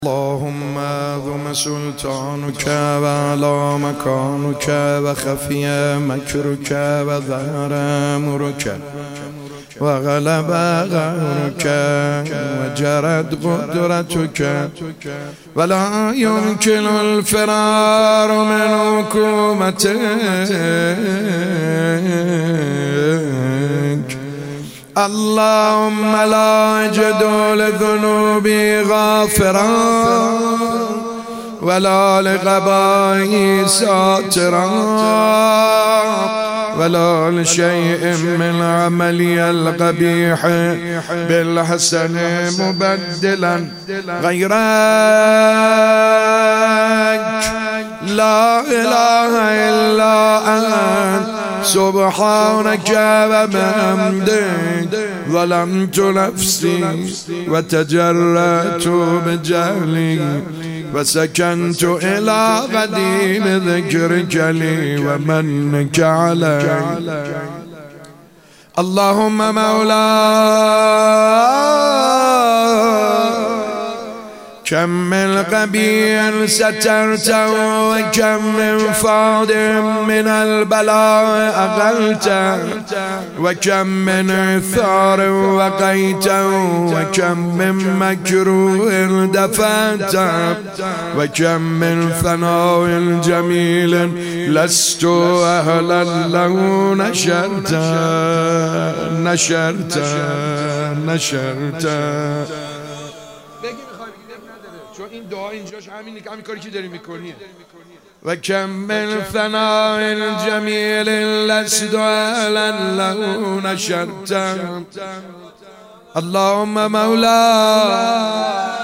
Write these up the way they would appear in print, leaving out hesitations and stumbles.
اللهم ذم سلطانك وعلى مكانك وخفي مكرك وظهر أمرك وغلب غيرك وجرت قدرتك ولا يمكن الفرار من حكومتك. اللهم لا أجد لذنوبي غافرا ولا لغبائي ساترا ولا لشيء من عملي القبيح بالحسن مبدلا غيرك. لا إله إلا أنت سبحانك وبحمدك ظلمت نفسي وتجرأت بجهلي وسكنت إلى قديم ذكرك لي ومنك علي. اللهم مولاي كم من قبيل سترته وكم من فاض من البلاء أغلته وكم من إثار وقيته وكم من مكروه دفعته وكم من ثناء جميل لست أهلا له نشرته. چون این دعا اینجاش همینه که همین کاری که داری میکنیه. و کم من ثناء جمیل لست اهلا له نشرته. اللهم مولاي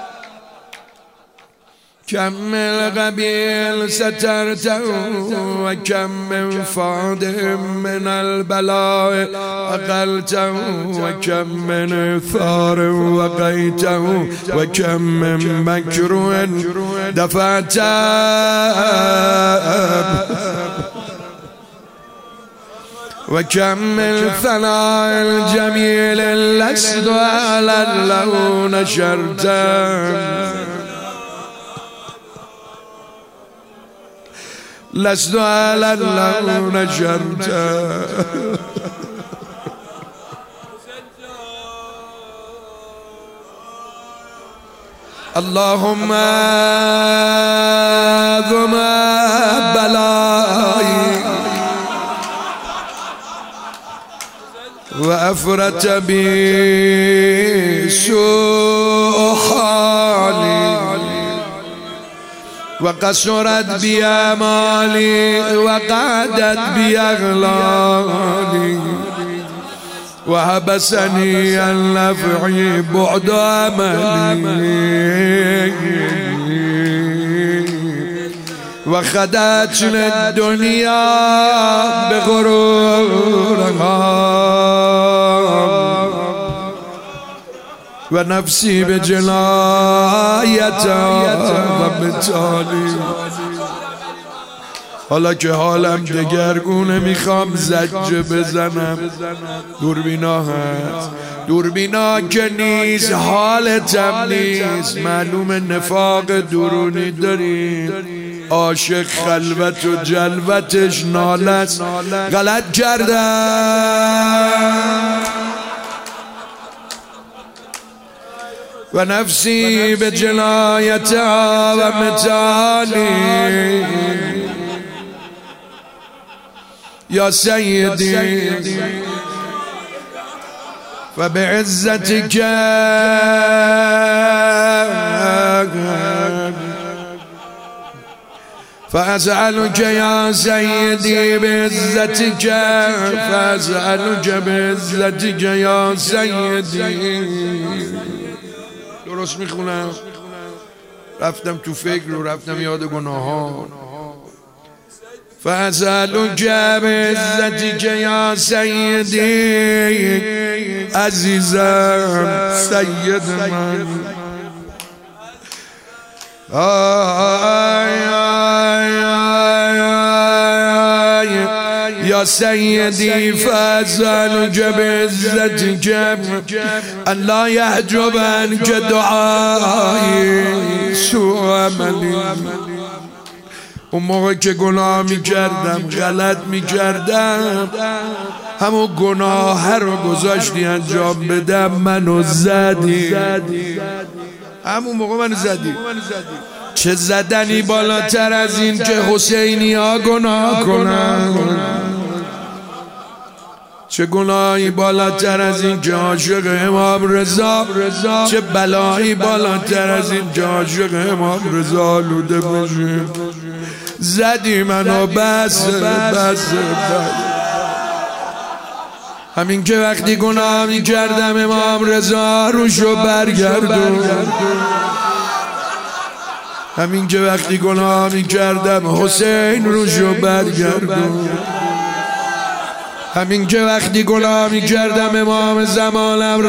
كم من قبيل سترته وكم من فاض من البلاء أقلته وكم من إثار وقيته وكم من مكروه دفعته وكم من ثناء جميل لست أهلا له نشرته. لست أهلا له نشرته. اللهم ذم بلائي وأفرت بي سوء حالي وقصرت بي آمالي وقعدت بي أغلالي وحبسني النفع بعد أملي وخدعت للدنيا بغرورها ونفسي بجنايتها وبتالي. حالا که حالم دگرگونه میخوام زجه بزنم. دوربینا هست، دوربینا که نیست حالتم نیست. معلوم نفاق درونی دارید. عاشق خلوت و جلوتش نالست. غلط کردم و نفسی به جنایتها و متالی. یا سیدی و بعزتک فأسألك يا سيدي بعزتك فأسألك بعزتك يا سيدي. درست میخونم؟ رفتم تو فکر و رفتم یاد گناهان. فأسألك بعزتك يا سيدي عزيزا سيد من یا یا سیدی فاسألک بعزتک الا یحجب عنک دعایی سوء عملی. اون موقع که گناه میکردم غلط میکردم همون گناه رو گذاشتی انجام بدم منو زدی، همون موقع منو زدی. چه زدنی بالاتر از این که حسینی ها گناه کنن، چه گناهی بالاتر از این که عاشق امام رضا، چه بلایی بالاتر از این که عاشق امام رضا آلوده بشیم. زدی منو بس. همین که وقتی گناه می کردم امام رضا روشو برگردون، همین که وقتی گناه می کردم حسین روشو برگردون، همین که وقتی گناه می کردم امام زمانم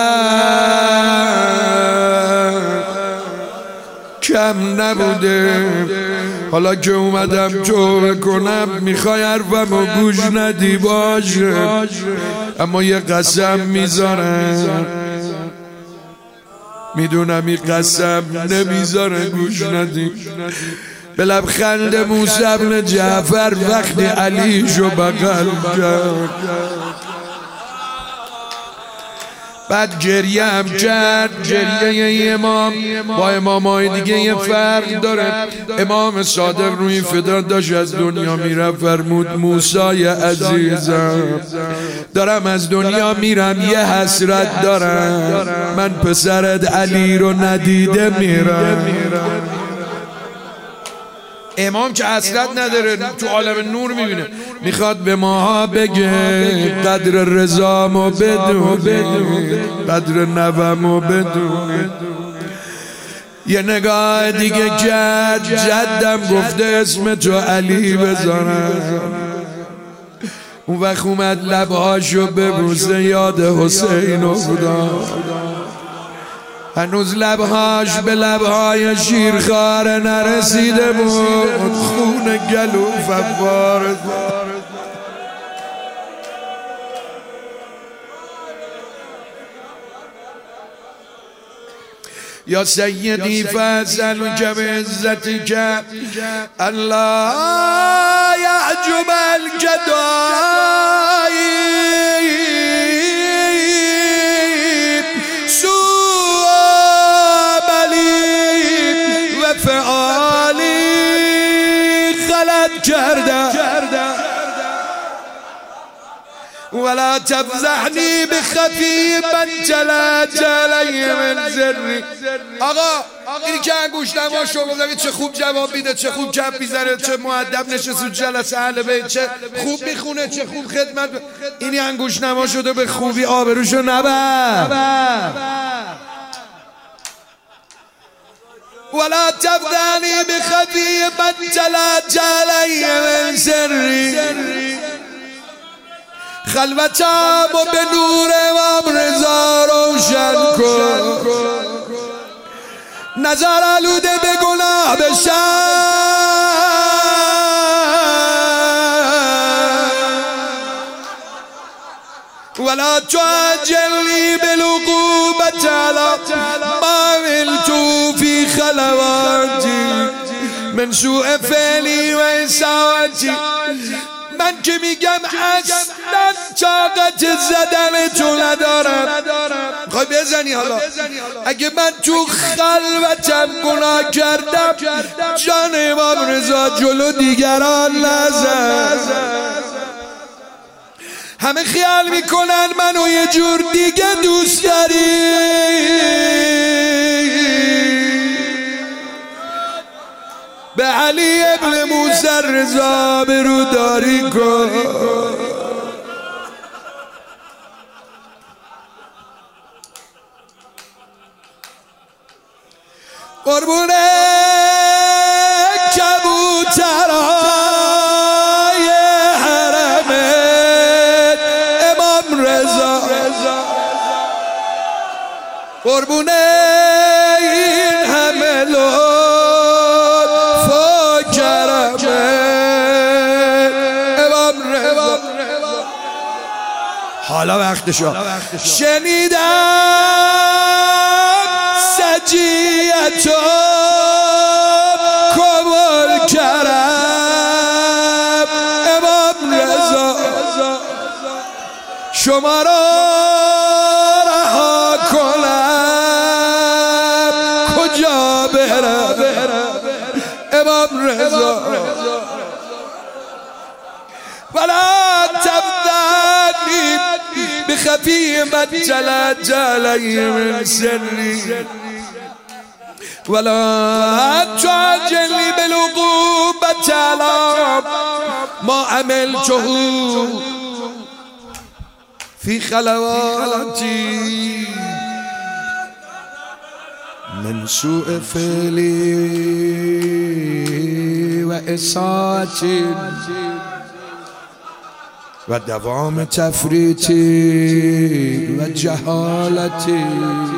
رفت کم نبوده. حالا که اومدم توبه کنم میخوای حرفمو گوش ندی باشه، اما یه قسم میذارم، میدونم این قسم نمیذاره گوش ندی. به لبخند موسی بن جعفر وقتی علیشو بغل کرد بعد گریه هم کرد. گریه امام با امامای دیگه یه فرق داره. امام صادق روی فدا داشت از دنیا میرفت، فرمود موسی عزیزم دارم از دنیا میرم، یه حسرت دارم، من پسرت علی رو ندیده میرم. امام که حسرت نداره، تو عالم نور میبینه، میخواد به ماها بگه قدر رضامو بدونی، قدر نوامو بدونی. یه نگاه دیگه کرد، جدم گفته اسم تو علی بذارم. اون وقت اومد لبهاشو ببوسه، یاد حسین افتاد. هنوز لبهاش به لبهای شیرخواره نرسیده بود، خون گلو فوار. یا سیدی فاسألک بعزتک الا یحجب عنک دعایی فعالی غلط کرده ولا تفضحنی بخفی من جلت علی من ذری. آقا اینی که انگشتماشو گفتم چه خوب جواب میده، چه خوب کف میزنه، چه مؤدب نشسته جلسه اهل بیت، چه خوب میخونه، چه خوب خدمت. اینی انگشتنما شده به خوبی آبروشو نبر. ولا تفضحنی بخفی من جلت علی من ذری. خلوتم و به نور امام رضا روشن کن، نظر آلوده به گناه بشم. ولا تعجلنی بالعقوبة على ما عملت في خلواتی من سوء فعلی و اساءتی. من که میگم اصلا طاقت زدن تو ندارم. خواهی بزنی حالا اگه من تو خلوتم گناه کردم جان امام رضا جلو دیگران نزن. همه خیال میکنن منو یه جور دیگه دوست داری، به علی ابن موسی رضا بروداری کن. قربون کبوترهای حرم امام رضا، قربون این همه لطف و کرم امام رضا. حالا وقتشو شنیدم سجیتو قبول کردم امام رضا شما را رها کنم کجا برم امام رضا ولا تبدأني بخفي من جلت علي من سري ولا تعجلني بالعقوبة على ما عملته في خلواتي من سوء فعلي وإساءتي و دوام تفریطی و جهالتی.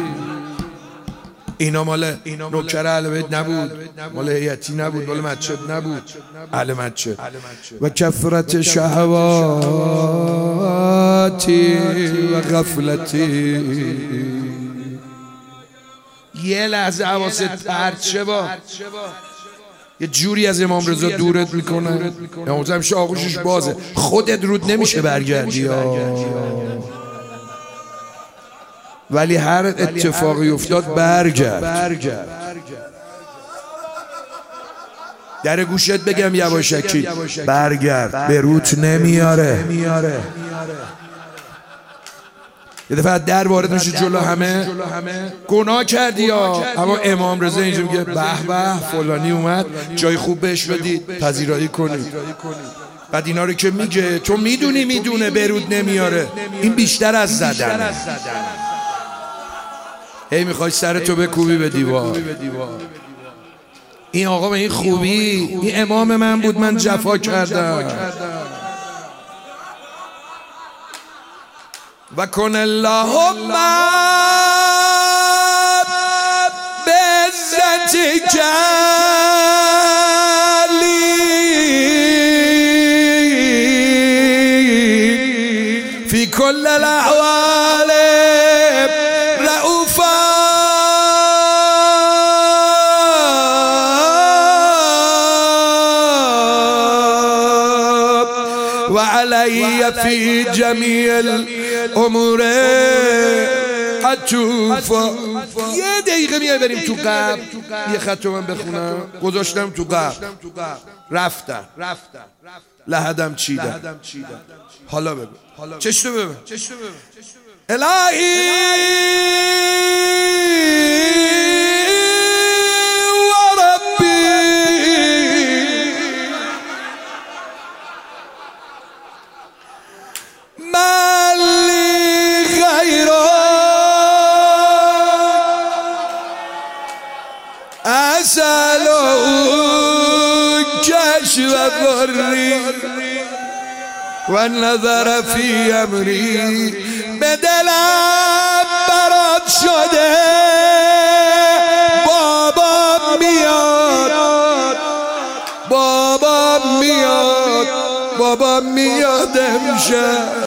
اینا مال نوکر اهل بیت نبود، مال هیئتی نبود، مال مسجد نبود، اهل مسجد. و کثرت شهواتی و غفلتی. یه لحظه حواست پرت شه با یه جوری از امام رضا دورت میکنه. امام رضا همیشه آغوشش بازه، خودت رود نمیشه برگردی ولی هر اتفاقی افتاد برگرد. در گوشت بگم یواشکی برگرد، به روت نمیاره. یه دفعه در وارد میشه جلو همه گناه کردی یا اما امام رضا اینجا میگه به به فلانی اومد جای خوب بهش بدید پذیرایی کنید. بعد اینا رو که میگه تو میدونه برود نمیاره، این بیشتر از زدن. هی میخوای سرتو بکوبی به دیوار. این آقا به این خوبی این امام من بود، من جفا کردم. و کن اللهم بعزتک لی فی کل الاحوال رؤوفا و علی فی جمیع امور عطوفا. یه دقیقه میای بریم تو قبر، یه خط رو من بخونم. گذاشتم تو قبر، رفتم لحدم چیدم. حالا بگو چشتو ببین الهی و ربی کشف بری و نظر فی امری. به دلم برات شده بابا میاد امشب.